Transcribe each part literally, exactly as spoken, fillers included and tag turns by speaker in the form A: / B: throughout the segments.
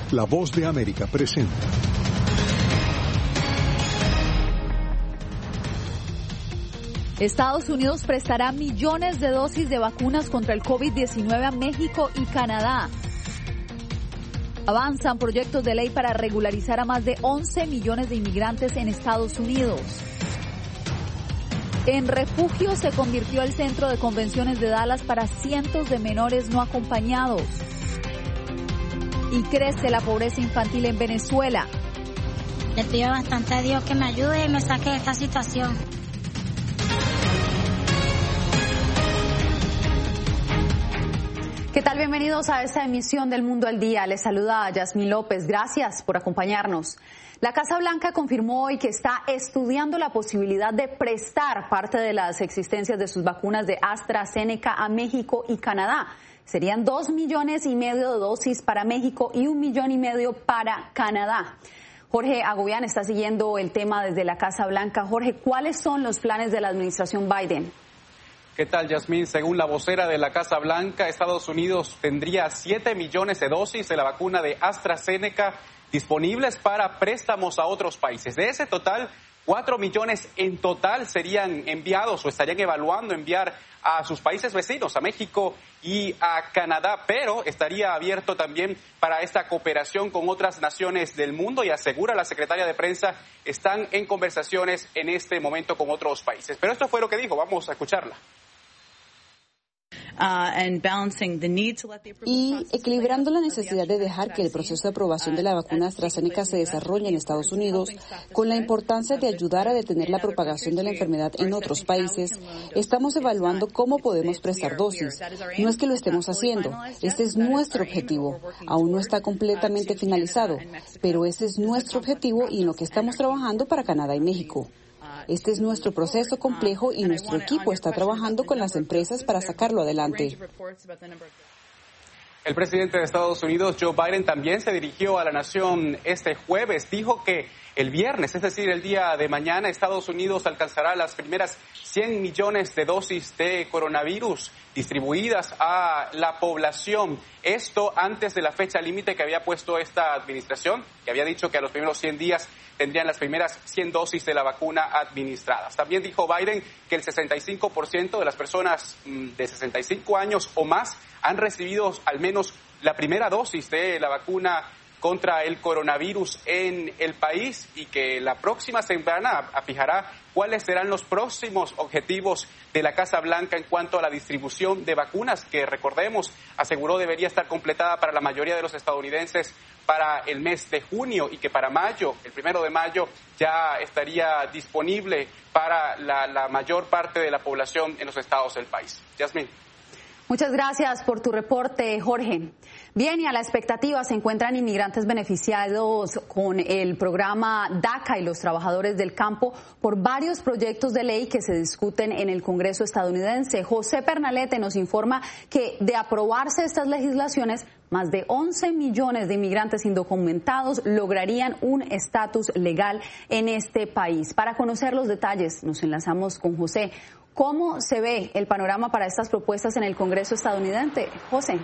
A: La Voz de América presenta.
B: Estados Unidos prestará millones de dosis de vacunas contra el COVID diecinueve a México y Canadá. Avanzan proyectos de ley para regularizar a más de once millones de inmigrantes en Estados Unidos. En refugio se convirtió el centro de convenciones de Dallas para cientos de menores no acompañados. Y crece la pobreza infantil en Venezuela.
C: Le pido bastante a Dios que me ayude y me saque de esta situación.
D: ¿Qué tal? Bienvenidos a esta emisión del Mundo al Día. Les saluda Yasmín López. Gracias por acompañarnos. La Casa Blanca confirmó hoy que está estudiando la posibilidad de prestar parte de las existencias de sus vacunas de AstraZeneca a México y Canadá. Serían dos millones y medio de dosis para México y un millón y medio para Canadá. Jorge Agobián está siguiendo el tema desde la Casa Blanca. Jorge, ¿cuáles son los planes de la administración Biden?
E: ¿Qué tal, Yasmín? Según la vocera de la Casa Blanca, Estados Unidos tendría siete millones de dosis de la vacuna de AstraZeneca disponibles para préstamos a otros países. De ese total, cuatro millones en total serían enviados o estarían evaluando enviar a sus países vecinos, a México y a Canadá, pero estaría abierto también para esta cooperación con otras naciones del mundo y asegura la secretaria de prensa, están en conversaciones en este momento con otros países. Pero esto fue lo que dijo, vamos a escucharla.
F: Y equilibrando la necesidad de dejar que el proceso de aprobación de la vacuna AstraZeneca se desarrolle en Estados Unidos con la importancia de ayudar a detener la propagación de la enfermedad en otros países, estamos evaluando cómo podemos prestar dosis. No es que lo estemos haciendo, este es nuestro objetivo. Aún no está completamente finalizado, pero ese es nuestro objetivo y en lo que estamos trabajando para Canadá y México. Este es nuestro proceso complejo y nuestro equipo está trabajando con las empresas para sacarlo adelante.
E: El presidente de Estados Unidos, Joe Biden, también se dirigió a la nación este jueves. Dijo que el viernes, es decir, el día de mañana, Estados Unidos alcanzará las primeras cien millones de dosis de coronavirus distribuidas a la población. Esto antes de la fecha límite que había puesto esta administración, que había dicho que a los primeros cien días tendrían las primeras cien dosis de la vacuna administradas. También dijo Biden que el sesenta y cinco por ciento de las personas de sesenta y cinco años o más han recibido al menos la primera dosis de la vacuna contra el coronavirus en el país y que la próxima semana fijará cuáles serán los próximos objetivos de la Casa Blanca en cuanto a la distribución de vacunas, que recordemos, aseguró debería estar completada para la mayoría de los estadounidenses para el mes de junio y que para mayo, el primero de mayo, ya estaría disponible para la, la mayor parte de la población en los estados del país. Yasmín.
D: Muchas gracias por tu reporte, Jorge. Bien, y a la expectativa se encuentran inmigrantes beneficiados con el programa DACA y los trabajadores del campo por varios proyectos de ley que se discuten en el Congreso estadounidense. José Pernalete nos informa que de aprobarse estas legislaciones, más de once millones de inmigrantes indocumentados lograrían un estatus legal en este país. Para conocer los detalles, nos enlazamos con José. ¿Cómo se ve el panorama para estas propuestas en el Congreso estadounidense? José.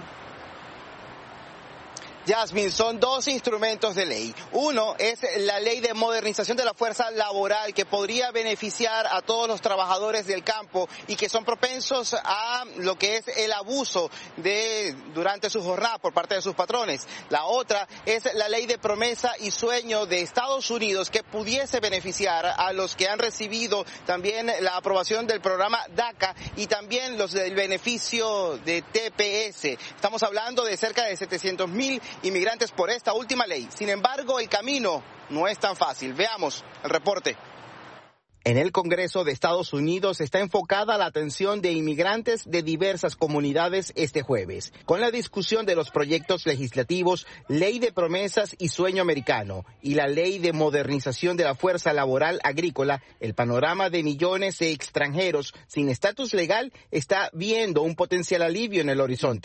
G: Yasmín, son dos instrumentos de ley. Uno es la ley de modernización de la fuerza laboral que podría beneficiar a todos los trabajadores del campo y que son propensos a lo que es el abuso de durante su jornada por parte de sus patrones. La otra es la ley de promesa y sueño de Estados Unidos que pudiese beneficiar a los que han recibido también la aprobación del programa DACA y también los del beneficio de T P S. Estamos hablando de cerca de setecientos mil inmigrantes por esta última ley. Sin embargo, el camino no es tan fácil. Veamos el reporte. En el Congreso de Estados Unidos está enfocada la atención de inmigrantes de diversas comunidades este jueves, con la discusión de los proyectos legislativos Ley de Promesas y Sueño Americano y la Ley de Modernización de la Fuerza Laboral Agrícola. El panorama de millones de extranjeros sin estatus legal está viendo un potencial alivio en el horizonte.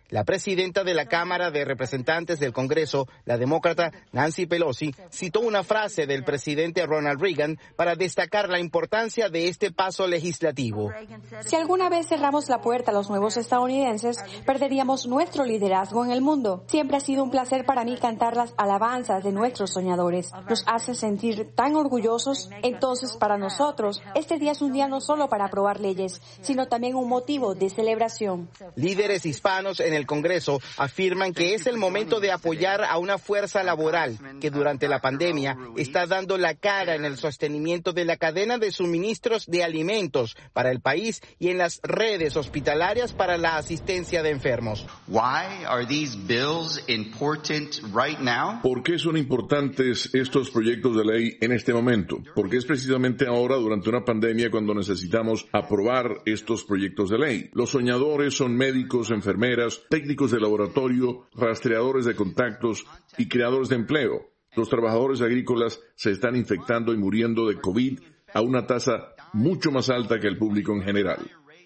G: La presidenta de la Cámara de Representantes del Congreso, la demócrata Nancy Pelosi, citó una frase del presidente Ronald Reagan para destacar la importancia de este paso legislativo.
H: Si alguna vez cerramos la puerta a los nuevos estadounidenses, perderíamos nuestro liderazgo en el mundo. Siempre ha sido un placer para mí cantar las alabanzas de nuestros soñadores. Nos hace sentir tan orgullosos. Entonces, para nosotros, este día es un día no solo para aprobar leyes, sino también un motivo de celebración.
G: Líderes hispanos en el Congreso afirman que es el momento de apoyar a una fuerza laboral que durante la pandemia está dando la cara en el sostenimiento de la cadena de suministros de alimentos para el país y en las redes hospitalarias para la asistencia de enfermos.
I: Why are these bills important right now?
J: ¿Por qué son importantes estos proyectos de ley en este momento? Porque es precisamente ahora, durante una pandemia, cuando necesitamos aprobar estos proyectos de ley. Los soñadores son médicos, enfermeras, técnicos de laboratorio, rastreadores de contactos y creadores de empleo. Los trabajadores agrícolas se están infectando y muriendo de COVID a una tasa mucho más alta que el público en general.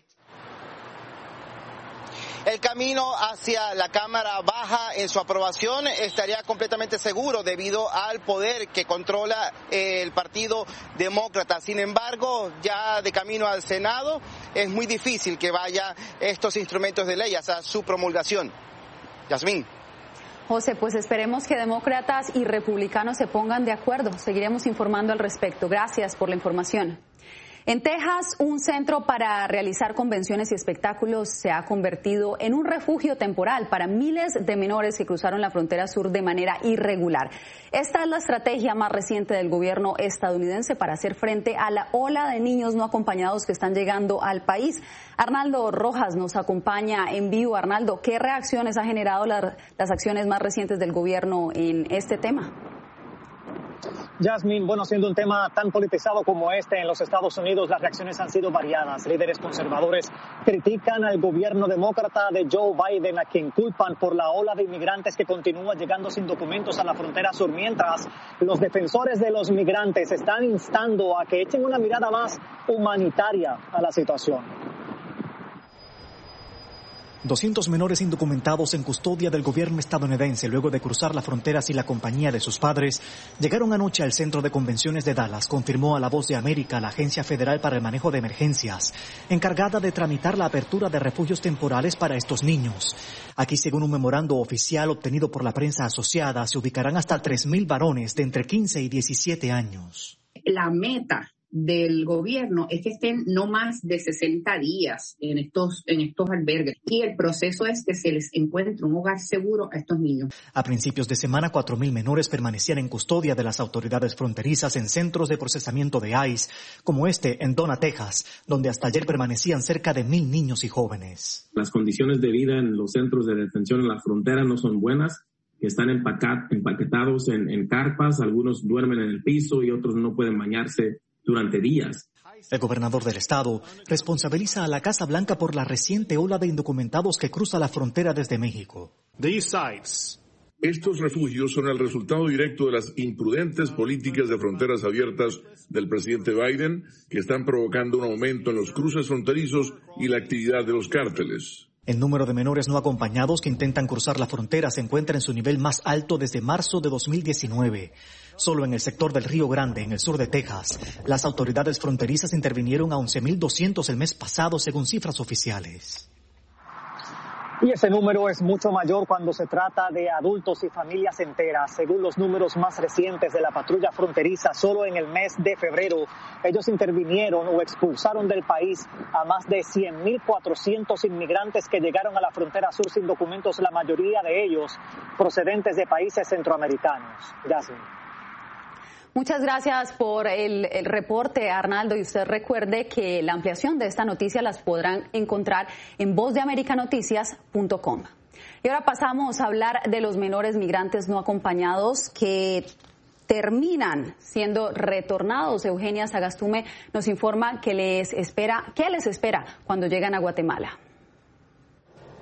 G: El camino hacia la Cámara Baja en su aprobación estaría completamente seguro debido al poder que controla el Partido Demócrata. Sin embargo, ya de camino al Senado es muy difícil que vaya estos instrumentos de ley hasta su promulgación. Yasmín.
D: José, pues esperemos que demócratas y republicanos se pongan de acuerdo. Seguiremos informando al respecto. Gracias por la información. En Texas, un centro para realizar convenciones y espectáculos se ha convertido en un refugio temporal para miles de menores que cruzaron la frontera sur de manera irregular. Esta es la estrategia más reciente del gobierno estadounidense para hacer frente a la ola de niños no acompañados que están llegando al país. Arnaldo Rojas nos acompaña en vivo. Arnaldo, ¿qué reacciones ha generado la, las acciones más recientes del gobierno en este tema?
K: Yasmín, bueno, siendo un tema tan politizado como este en los Estados Unidos, las reacciones han sido variadas. Líderes conservadores critican al gobierno demócrata de Joe Biden, a quien culpan por la ola de inmigrantes que continúa llegando sin documentos a la frontera sur, mientras los defensores de los migrantes están instando a que echen una mirada más humanitaria a la situación.
L: doscientos menores indocumentados en custodia del gobierno estadounidense luego de cruzar la frontera sin la compañía de sus padres llegaron anoche al Centro de Convenciones de Dallas, confirmó a La Voz de América la Agencia Federal para el Manejo de Emergencias, encargada de tramitar la apertura de refugios temporales para estos niños. Aquí, según un memorando oficial obtenido por la prensa asociada, se ubicarán hasta tres mil varones de entre quince y diecisiete años.
M: La meta del gobierno es que estén no más de sesenta días en estos en estos albergues y el proceso es que se les encuentre un hogar seguro a estos niños.
L: A principios de semana, cuatro mil menores permanecían en custodia de las autoridades fronterizas en centros de procesamiento de I C E, como este en Donna, Texas, donde hasta ayer permanecían cerca de mil niños y jóvenes.
N: Las condiciones de vida en los centros de detención en la frontera no son buenas, que están empacat, empaquetados en, en carpas, algunos duermen en el piso y otros no pueden bañarse durante días.
L: El gobernador del estado responsabiliza a la Casa Blanca por la reciente ola de indocumentados que cruza la frontera desde México.
J: Estos refugios son el resultado directo de las imprudentes políticas de fronteras abiertas del presidente Biden, que están provocando un aumento en los cruces fronterizos y la actividad de los cárteles.
L: El número de menores no acompañados que intentan cruzar la frontera se encuentra en su nivel más alto desde marzo de dos mil diecinueve. Solo en el sector del Río Grande, en el sur de Texas, las autoridades fronterizas intervinieron a once mil doscientos el mes pasado, según cifras oficiales.
K: Y ese número es mucho mayor cuando se trata de adultos y familias enteras. Según los números más recientes de la patrulla fronteriza, solo en el mes de febrero ellos intervinieron o expulsaron del país a más de cien mil cuatrocientos inmigrantes que llegaron a la frontera sur sin documentos, la mayoría de ellos procedentes de países centroamericanos. Yasmin.
D: Muchas gracias por el, el reporte, Arnaldo, y usted recuerde que la ampliación de esta noticia las podrán encontrar en voz de america noticias punto com. Y ahora pasamos a hablar de los menores migrantes no acompañados que terminan siendo retornados. Eugenia Sagastume nos informa que les espera, qué les espera cuando llegan a Guatemala.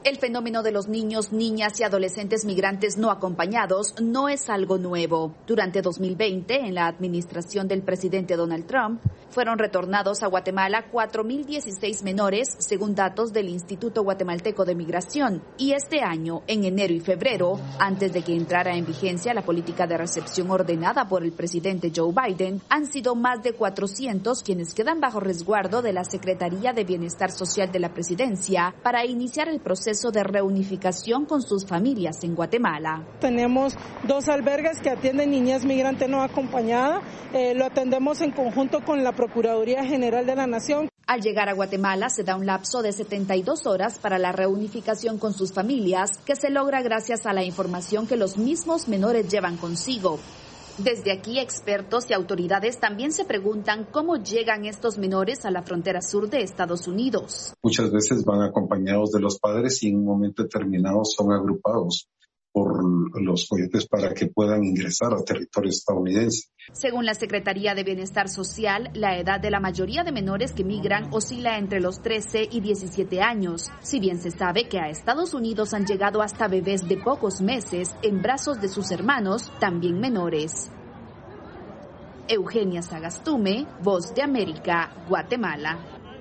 B: El fenómeno de los niños, niñas y adolescentes migrantes no acompañados no es algo nuevo. Durante dos mil veinte, en la administración del presidente Donald Trump, fueron retornados a Guatemala cuatro mil dieciséis menores, según datos del Instituto Guatemalteco de Migración. Y este año, en enero y febrero, antes de que entrara en vigencia la política de recepción ordenada por el presidente Joe Biden, han sido más de cuatrocientos quienes quedan bajo resguardo de la Secretaría de Bienestar Social de la Presidencia para iniciar el proceso de reunificación con sus familias en Guatemala.
O: Tenemos dos albergues que atienden niñez migrante no acompañada. Eh, lo atendemos en conjunto con la Procuraduría General de la Nación.
B: Al llegar a Guatemala se da un lapso de setenta y dos horas para la reunificación con sus familias, que se logra gracias a la información que los mismos menores llevan consigo. Desde aquí, expertos y autoridades también se preguntan cómo llegan estos menores a la frontera sur de Estados Unidos.
P: Muchas veces van acompañados de los padres y en un momento determinado son agrupados por los coyotes para que puedan ingresar al territorio estadounidense.
B: Según la Secretaría de Bienestar Social, la edad de la mayoría de menores que migran oscila entre los trece y diecisiete años, si bien se sabe que a Estados Unidos han llegado hasta bebés de pocos meses en brazos de sus hermanos, también menores. Eugenia Sagastume, Voz de América, Guatemala.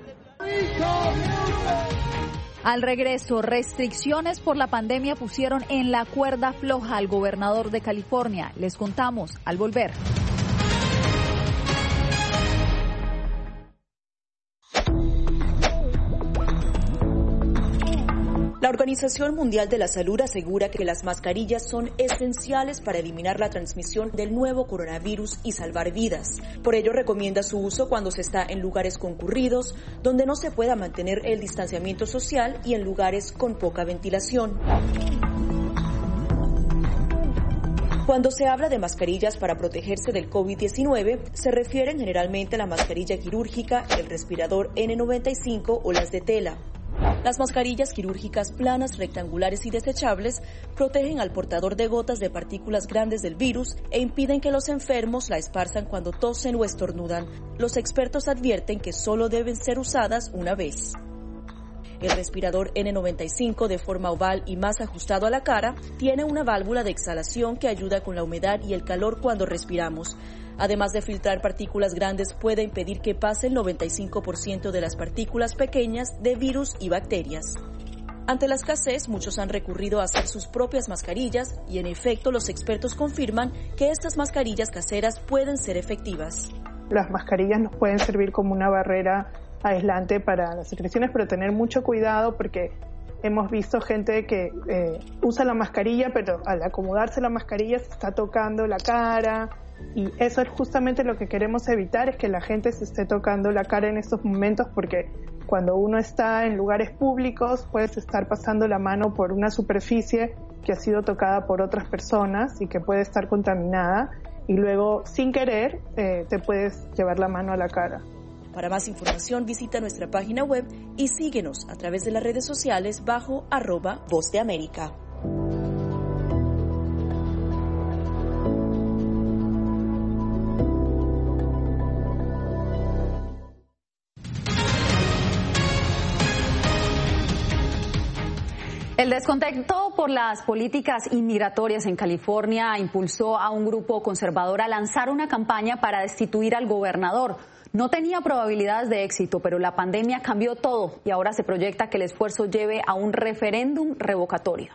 B: Al regreso, restricciones por la pandemia pusieron en la cuerda floja al gobernador de California. Les contamos al volver.
Q: La Organización Mundial de la Salud asegura que las mascarillas son esenciales para eliminar la transmisión del nuevo coronavirus y salvar vidas. Por ello, recomienda su uso cuando se está en lugares concurridos, donde no se pueda mantener el distanciamiento social y en lugares con poca ventilación. Cuando se habla de mascarillas para protegerse del COVID diecinueve, se refieren generalmente a la mascarilla quirúrgica, el respirador ene noventa y cinco o las de tela. Las mascarillas quirúrgicas planas, rectangulares y desechables protegen al portador de gotas de partículas grandes del virus e impiden que los enfermos la esparzan cuando tosen o estornudan. Los expertos advierten que solo deben ser usadas una vez. El respirador ene noventa y cinco, de forma oval y más ajustado a la cara, tiene una válvula de exhalación que ayuda con la humedad y el calor cuando respiramos. Además de filtrar partículas grandes, puede impedir que pase el noventa y cinco por ciento de las partículas pequeñas de virus y bacterias. Ante la escasez, muchos han recurrido a hacer sus propias mascarillas y, en efecto, los expertos confirman que estas mascarillas caseras pueden ser efectivas.
R: Las mascarillas nos pueden servir como una barrera aislante para las secreciones, pero tener mucho cuidado porque hemos visto gente que eh, usa la mascarilla, pero al acomodarse la mascarilla se está tocando la cara. Y eso es justamente lo que queremos evitar, es que la gente se esté tocando la cara en estos momentos, porque cuando uno está en lugares públicos puedes estar pasando la mano por una superficie que ha sido tocada por otras personas y que puede estar contaminada y luego sin querer eh, te puedes llevar la mano a la cara.
Q: Para más información visita nuestra página web y síguenos a través de las redes sociales bajo arroba Voz de América.
D: El descontento por las políticas inmigratorias en California impulsó a un grupo conservador a lanzar una campaña para destituir al gobernador. No tenía probabilidades de éxito, pero la pandemia cambió todo y ahora se proyecta que el esfuerzo lleve a un referéndum revocatorio.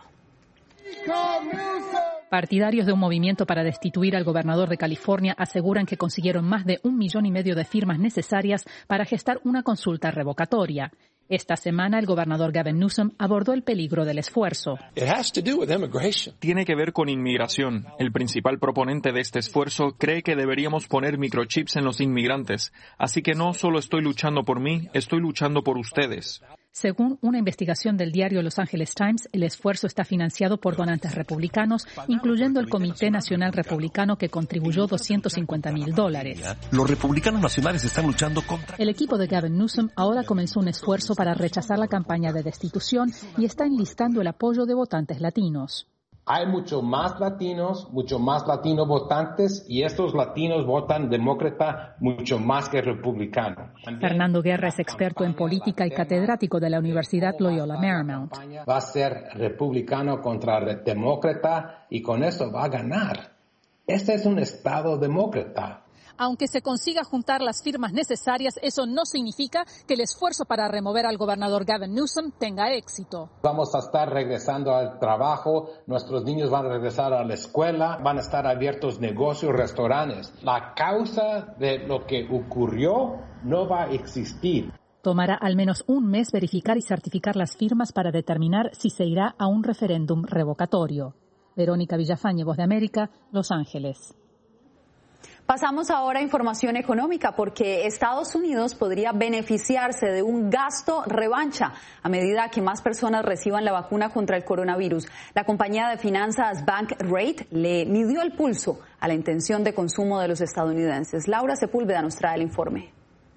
S: Partidarios de un movimiento para destituir al gobernador de California aseguran que consiguieron más de un millón y medio de firmas necesarias para gestar una consulta revocatoria. Esta semana, el gobernador Gavin Newsom abordó el peligro del esfuerzo.
T: Tiene que ver con inmigración. El principal proponente de este esfuerzo cree que deberíamos poner microchips en los inmigrantes. Así que no solo estoy luchando por mí, estoy luchando por ustedes.
S: Según una investigación del diario Los Angeles Times, el esfuerzo está financiado por donantes republicanos, incluyendo el Comité Nacional Republicano, que contribuyó doscientos cincuenta mil dólares.
U: Los republicanos nacionales están luchando contra...
S: El equipo de Gavin Newsom ahora comenzó un esfuerzo para rechazar la campaña de destitución y está enlistando el apoyo de votantes latinos.
A: Hay mucho más latinos, mucho más latinos votantes y estos latinos votan demócrata mucho más que republicano.
S: Fernando Guerra es experto en política y catedrático de la Universidad Loyola Marymount.
A: Va a ser republicano contra demócrata y con eso va a ganar. Este es un estado demócrata.
S: Aunque se consiga juntar las firmas necesarias, eso no significa que el esfuerzo para remover al gobernador Gavin Newsom tenga éxito.
A: Vamos a estar regresando al trabajo, nuestros niños van a regresar a la escuela, van a estar abiertos negocios, restaurantes. La causa de lo que ocurrió no va a existir.
S: Tomará al menos un mes verificar y certificar las firmas para determinar si se irá a un referéndum revocatorio. Verónica Villafañe, Voz de América, Los Ángeles.
D: Pasamos ahora a información económica porque Estados Unidos podría beneficiarse de un gasto revancha a medida que más personas reciban la vacuna contra el coronavirus. La compañía de finanzas Bankrate le midió el pulso a la intención de consumo de los estadounidenses. Laura Sepúlveda nos trae el informe.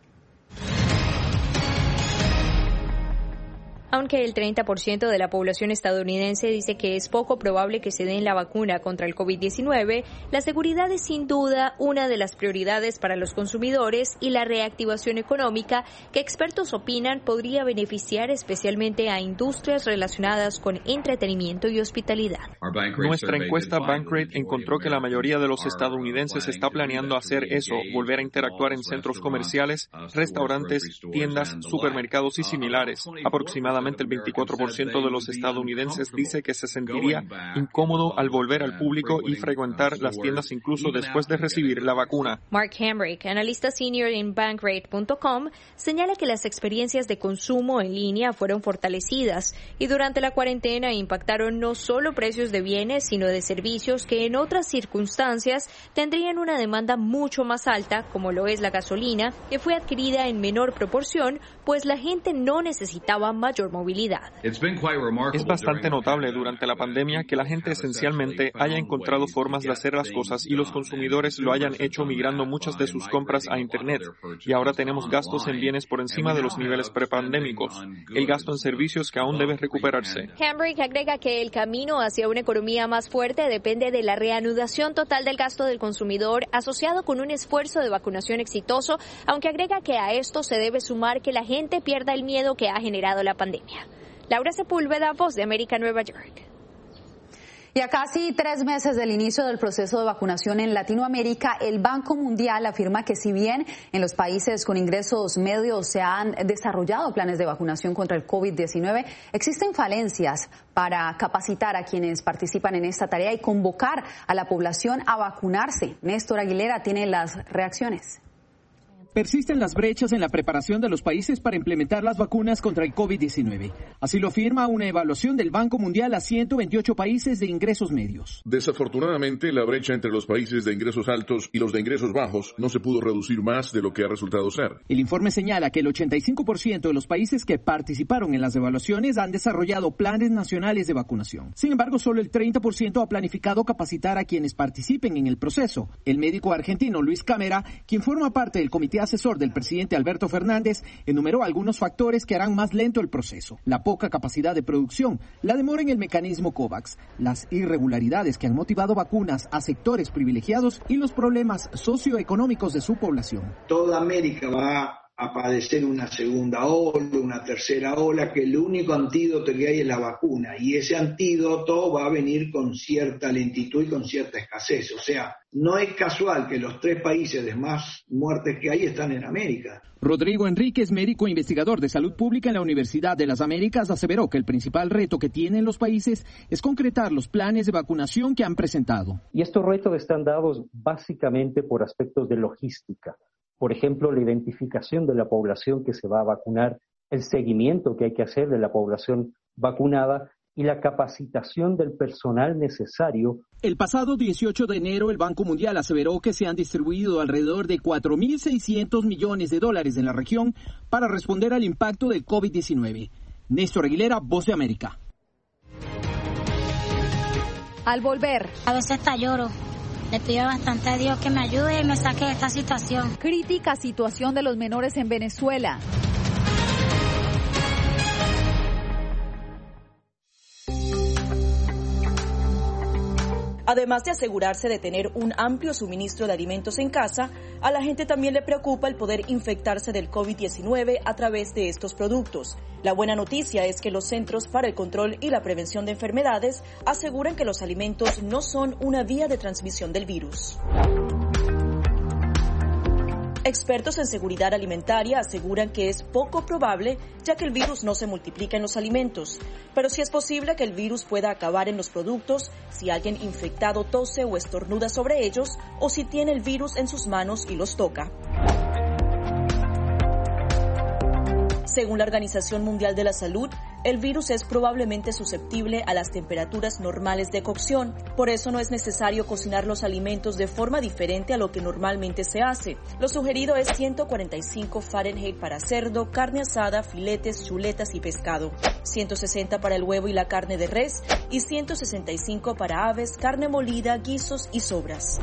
V: Aunque el treinta por ciento de la población estadounidense dice que es poco probable que se den la vacuna contra el COVID diecinueve, la seguridad es sin duda una de las prioridades para los consumidores y la reactivación económica que expertos opinan podría beneficiar especialmente a industrias relacionadas con entretenimiento y hospitalidad.
T: Nuestra encuesta Bankrate encontró que la mayoría de los estadounidenses está planeando hacer eso, volver a interactuar en centros comerciales, restaurantes, tiendas, supermercados y similares. Aproximadamente el veinticuatro por ciento de los estadounidenses dice que se sentiría incómodo al volver al público y frecuentar las tiendas incluso después de recibir la vacuna.
V: Mark Hamrick, analista senior en Bankrate punto com, señala que las experiencias de consumo en línea fueron fortalecidas y durante la cuarentena impactaron no solo precios de bienes, sino de servicios que en otras circunstancias tendrían una demanda mucho más alta, como lo es la gasolina, que fue adquirida en menor proporción, pues la gente no necesitaba mayor movilidad.
T: Es bastante notable durante la pandemia que la gente esencialmente haya encontrado formas de hacer las cosas y los consumidores lo hayan hecho migrando muchas de sus compras a Internet. Y ahora tenemos gastos en bienes por encima de los niveles prepandémicos, el gasto en servicios que aún debe recuperarse.
V: Hambrick agrega que el camino hacia una economía más fuerte depende de la reanudación total del gasto del consumidor asociado con un esfuerzo de vacunación exitoso, aunque agrega que a esto se debe sumar que la gente pierda el miedo que ha generado la pandemia. Laura Sepúlveda, Voz de América, Nueva York.
D: Y a casi tres meses del inicio del proceso de vacunación en Latinoamérica, el Banco Mundial afirma que si bien en los países con ingresos medios se han desarrollado planes de vacunación contra el COVID diecinueve, existen falencias para capacitar a quienes participan en esta tarea y convocar a la población a vacunarse. Néstor Aguilera tiene las reacciones.
W: Persisten las brechas en la preparación de los países para implementar las vacunas contra el COVID diecinueve. Así lo afirma una evaluación del Banco Mundial a ciento veintiocho países de ingresos medios.
J: Desafortunadamente, la brecha entre los países de ingresos altos y los de ingresos bajos no se pudo reducir más de lo que ha resultado ser.
W: El informe señala que el ochenta y cinco por ciento de los países que participaron en las evaluaciones han desarrollado planes nacionales de vacunación. Sin embargo, solo el treinta por ciento ha planificado capacitar a quienes participen en el proceso. El médico argentino Luis Camera, quien forma parte del comité asesor del presidente Alberto Fernández, enumeró algunos factores que harán más lento el proceso: la poca capacidad de producción, la demora en el mecanismo COVAX, las irregularidades que han motivado vacunas a sectores privilegiados y los problemas socioeconómicos de su población.
X: Toda América va a padecer una segunda ola, una tercera ola, que el único antídoto que hay es la vacuna, y ese antídoto va a venir con cierta lentitud y con cierta escasez. O sea, no es casual que los tres países de más muertes que hay están en América.
W: Rodrigo Enríquez, médico e investigador de salud pública en la Universidad de las Américas, aseveró que el principal reto que tienen los países es concretar los planes de vacunación que han presentado.
Y: Y estos retos están dados básicamente por aspectos de logística. Por ejemplo, la identificación de la población que se va a vacunar, el seguimiento que hay que hacer de la población vacunada y la capacitación del personal necesario.
W: El pasado dieciocho de enero, el Banco Mundial aseveró que se han distribuido alrededor de cuatro mil seiscientos millones de dólares en la región para responder al impacto del COVID diecinueve. Néstor Aguilera, Voz de América.
B: Al volver,
C: a veces hasta lloro. Le pido bastante a Dios que me ayude y me saque de esta situación.
B: Crítica situación de los menores en Venezuela.
Q: Además de asegurarse de tener un amplio suministro de alimentos en casa, a la gente también le preocupa el poder infectarse del COVID diecinueve a través de estos productos. La buena noticia es que los Centros para el Control y la Prevención de Enfermedades aseguran que los alimentos no son una vía de transmisión del virus. Expertos en seguridad alimentaria aseguran que es poco probable, ya que el virus no se multiplica en los alimentos, pero sí es posible que el virus pueda acabar en los productos si alguien infectado tose o estornuda sobre ellos o si tiene el virus en sus manos y los toca. Según la Organización Mundial de la Salud, el virus es probablemente susceptible a las temperaturas normales de cocción. Por eso no es necesario cocinar los alimentos de forma diferente a lo que normalmente se hace. Lo sugerido es ciento cuarenta y cinco Fahrenheit para cerdo, carne asada, filetes, chuletas y pescado, ciento sesenta para el huevo y la carne de res y ciento sesenta y cinco para aves, carne molida, guisos y sobras.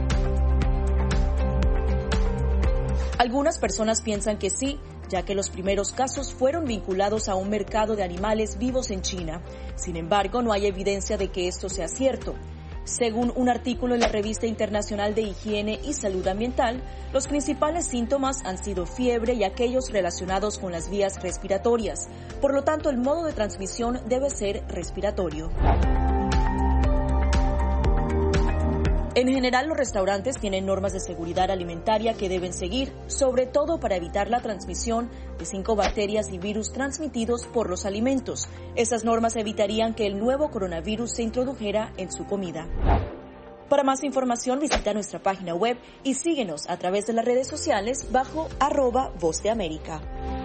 Q: Algunas personas piensan que sí, ya que los primeros casos fueron vinculados a un mercado de animales vivos en China. Sin embargo, no hay evidencia de que esto sea cierto. Según un artículo en la Revista Internacional de Higiene y Salud Ambiental, los principales síntomas han sido fiebre y aquellos relacionados con las vías respiratorias. Por lo tanto, el modo de transmisión debe ser respiratorio. En general, los restaurantes tienen normas de seguridad alimentaria que deben seguir, sobre todo para evitar la transmisión de cinco bacterias y virus transmitidos por los alimentos. Esas normas evitarían que el nuevo coronavirus se introdujera en su comida. Para más información, visita nuestra página web y síguenos a través de las redes sociales bajo arroba Voz de América.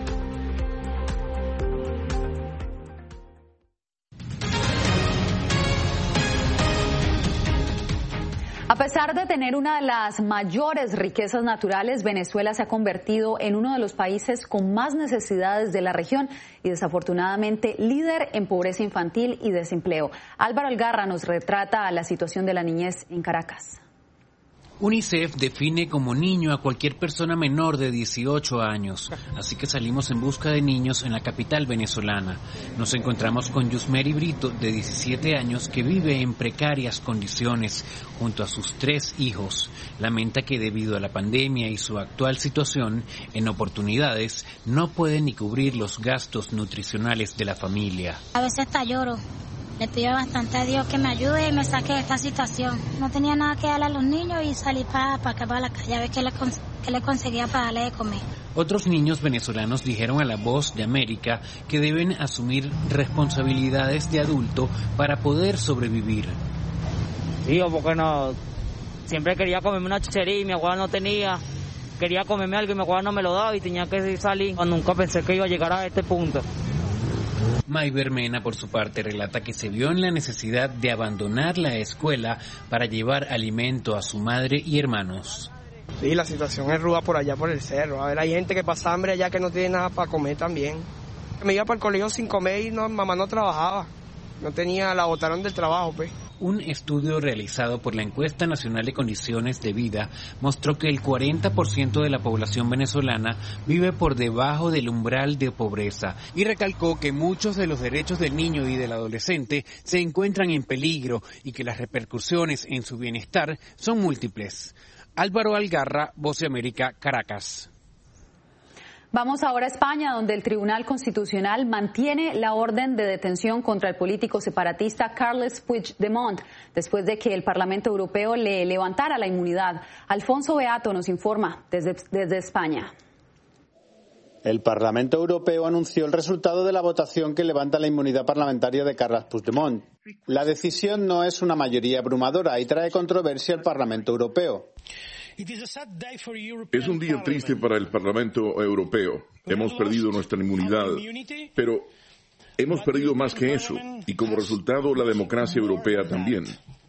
D: A pesar de tener una de las mayores riquezas naturales, Venezuela se ha convertido en uno de los países con más necesidades de la región y desafortunadamente líder en pobreza infantil y desempleo. Álvaro Algarra nos retrata la situación de la niñez en Caracas.
E: UNICEF define como niño a cualquier persona menor de dieciocho años, así que salimos en busca de niños en la capital venezolana. Nos encontramos con Yusmeri Brito, de diecisiete años, que vive en precarias condiciones junto a sus tres hijos. Lamenta que debido a la pandemia y su actual situación, en oportunidades, no puede ni cubrir los gastos nutricionales de la familia.
C: A veces hasta lloro. Le pido bastante a Dios que me ayude y me saque de esta situación. No tenía nada que darle a los niños y salí para pa acá para la calle a ver qué le, qué le conseguía para darle de comer.
E: Otros niños venezolanos dijeron a La Voz de América que deben asumir responsabilidades de adulto para poder sobrevivir.
F: Sí, o porque no, siempre quería comerme una chuchería y mi abuela no tenía. Quería comerme algo y mi abuela no me lo daba y tenía que salir. Nunca pensé que iba a llegar a este punto.
E: Mayber Mena, por su parte, relata que se vio en la necesidad de abandonar la escuela para llevar alimento a su madre y hermanos.
G: Sí, la situación es ruda por allá, por el cerro. A ver, hay gente que pasa hambre allá que no tiene nada para comer también. Me iba para el colegio sin comer y no, mamá no trabajaba. No tenía, la botaron del trabajo, pues.
E: Un estudio realizado por la Encuesta Nacional de Condiciones de Vida mostró que el cuarenta por ciento de la población venezolana vive por debajo del umbral de pobreza y recalcó que muchos de los derechos del niño y del adolescente se encuentran en peligro y que las repercusiones en su bienestar son múltiples. Álvaro Algarra, Voz de América, Caracas.
D: Vamos ahora a España, donde el Tribunal Constitucional mantiene la orden de detención contra el político separatista Carles Puigdemont, después de que el Parlamento Europeo le levantara la inmunidad. Alfonso Beato nos informa desde, desde España.
H: El Parlamento Europeo anunció el resultado de la votación que levanta la inmunidad parlamentaria de Carles Puigdemont. La decisión no es una mayoría abrumadora y trae controversia al Parlamento Europeo.
J: Es un día triste para el Parlamento Europeo. Hemos perdido nuestra inmunidad, pero hemos perdido más que eso, y como resultado la democracia europea también.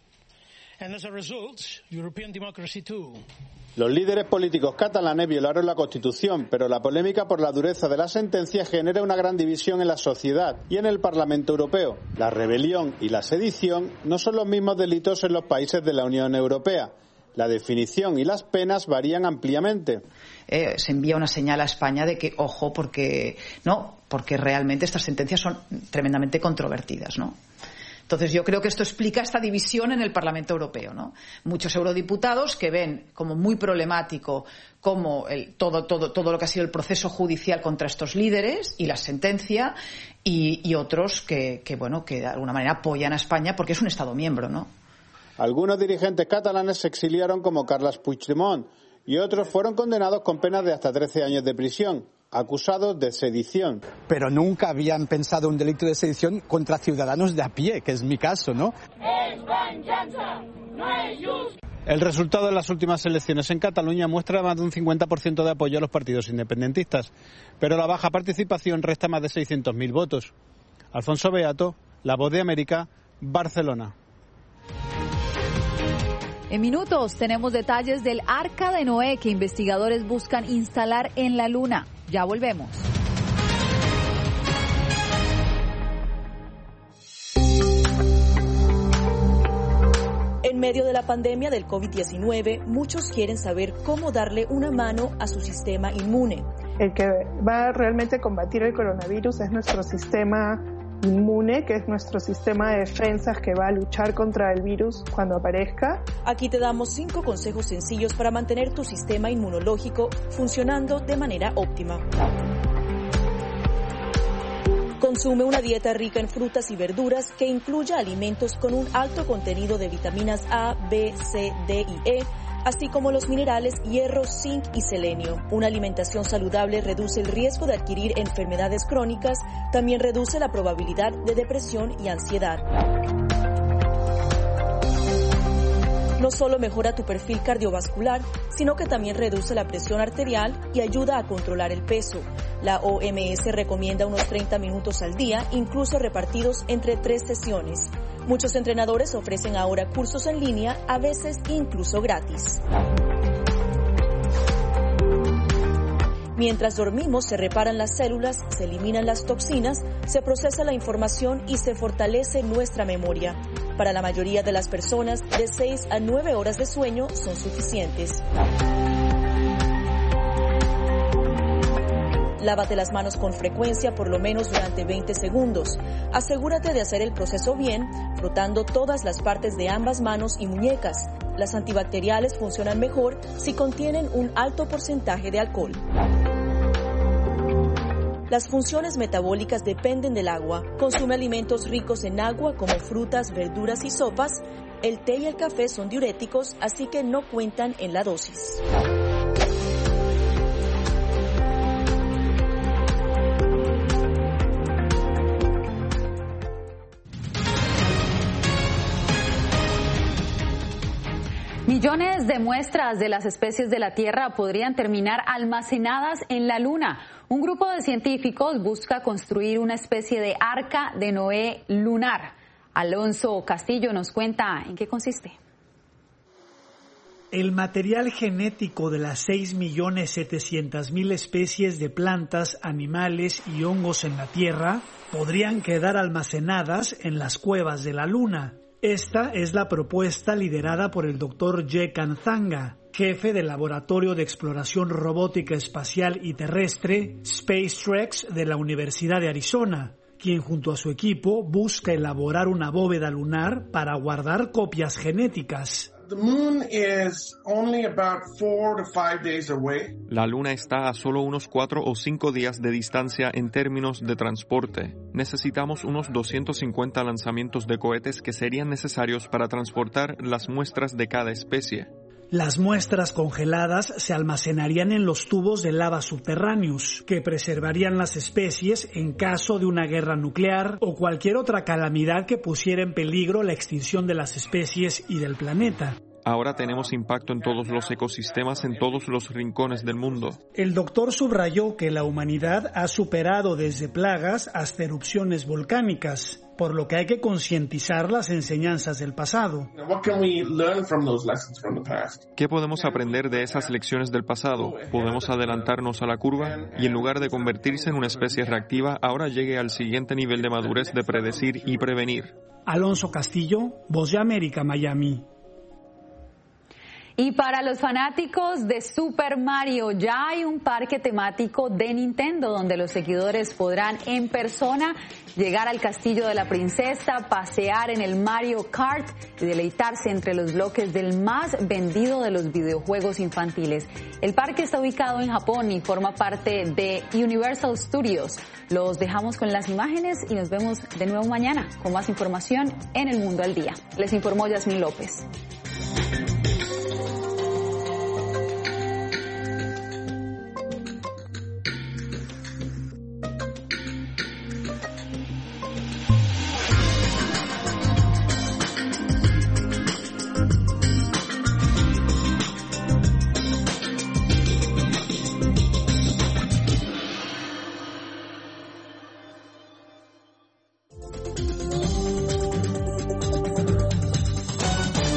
H: Los líderes políticos catalanes violaron la Constitución, pero la polémica por la dureza de la sentencia genera una gran división en la sociedad y en el Parlamento Europeo. La rebelión y la sedición no son los mismos delitos en los países de la Unión Europea. La definición y las penas varían ampliamente.
I: Eh, se envía una señal a España de que, ojo, porque no, porque realmente estas sentencias son tremendamente controvertidas, ¿no? Entonces yo creo que esto explica esta división en el Parlamento Europeo, ¿no? Muchos eurodiputados que ven como muy problemático como el, todo, todo, todo lo que ha sido el proceso judicial contra estos líderes y la sentencia, y, y otros que, que, bueno, que de alguna manera apoyan a España porque es un Estado miembro, ¿no?
H: Algunos dirigentes catalanes se exiliaron como Carles Puigdemont y otros fueron condenados con penas de hasta trece años de prisión, acusados de sedición.
K: Pero nunca habían pensado un delito de sedición contra ciudadanos de a pie, que es mi caso, ¿no?
L: Es venganza, no es justo.
H: El resultado de las últimas elecciones en Cataluña muestra más de un cincuenta por ciento de apoyo a los partidos independentistas, pero la baja participación resta más de seiscientos mil votos. Alfonso Beato, La Voz de América, Barcelona.
B: En minutos tenemos detalles del Arca de Noé que investigadores buscan instalar en la Luna. Ya volvemos.
Q: En medio de la pandemia del COVID diecinueve, muchos quieren saber cómo darle una mano a su sistema inmune.
R: El que va realmente a combatir el coronavirus es nuestro sistema inmune, que es nuestro sistema de defensas que va a luchar contra el virus cuando aparezca.
Q: Aquí te damos cinco consejos sencillos para mantener tu sistema inmunológico funcionando de manera óptima. Consume una dieta rica en frutas y verduras que incluya alimentos con un alto contenido de vitaminas A, B, C, D y E, así como los minerales hierro, zinc y selenio. Una alimentación saludable reduce el riesgo de adquirir enfermedades crónicas, también reduce la probabilidad de depresión y ansiedad. No solo mejora tu perfil cardiovascular, sino que también reduce la presión arterial y ayuda a controlar el peso. La O M S recomienda unos treinta minutos al día, incluso repartidos entre tres sesiones. Muchos entrenadores ofrecen ahora cursos en línea, a veces incluso gratis. Mientras dormimos, se reparan las células, se eliminan las toxinas, se procesa la información y se fortalece nuestra memoria. Para la mayoría de las personas, de seis a nueve horas de sueño son suficientes. Lávate las manos con frecuencia, por lo menos durante veinte segundos. Asegúrate de hacer el proceso bien, frotando todas las partes de ambas manos y muñecas. Las antibacteriales funcionan mejor si contienen un alto porcentaje de alcohol. Las funciones metabólicas dependen del agua. Consume alimentos ricos en agua como frutas, verduras y sopas. El té y el café son diuréticos, así que no cuentan en la dosis.
D: Millones de muestras de las especies de la Tierra podrían terminar almacenadas en la Luna. Un grupo de científicos busca construir una especie de arca de Noé lunar. Alonso Castillo nos cuenta en qué consiste.
M: El material genético de las seis millones setecientas mil especies de plantas, animales y hongos en la Tierra podrían quedar almacenadas en las cuevas de la Luna. Esta es la propuesta liderada por el doctor Jekan Zanga, jefe del Laboratorio de Exploración Robótica Espacial y Terrestre, SpaceTrex, de la Universidad de Arizona, quien junto a su equipo busca elaborar una bóveda lunar para guardar copias genéticas.
T: La Luna está a solo unos cuatro o cinco días de distancia en términos de transporte. Necesitamos unos doscientos cincuenta lanzamientos de cohetes que serían necesarios para transportar las muestras de cada especie.
M: Las muestras congeladas se almacenarían en los tubos de lava subterráneos, que preservarían las especies en caso de una guerra nuclear o cualquier otra calamidad que pusiera en peligro la extinción de las especies y del planeta.
T: Ahora tenemos impacto en todos los ecosistemas en todos los rincones del mundo.
M: El doctor subrayó que la humanidad ha superado desde plagas hasta erupciones volcánicas, por lo que hay que concientizar las enseñanzas del pasado.
T: ¿Qué podemos aprender de esas lecciones del pasado? ¿Podemos adelantarnos a la curva y en lugar de convertirse en una especie reactiva, ahora llegue al siguiente nivel de madurez de predecir y prevenir?
M: Alonso Castillo, Voz de América, Miami.
D: Y para los fanáticos de Super Mario, ya hay un parque temático de Nintendo donde los seguidores podrán en persona llegar al castillo de la princesa, pasear en el Mario Kart y deleitarse entre los bloques del más vendido de los videojuegos infantiles. El parque está ubicado en Japón y forma parte de Universal Studios. Los dejamos con las imágenes y nos vemos de nuevo mañana con más información en El Mundo al Día. Les informó Yasmín López.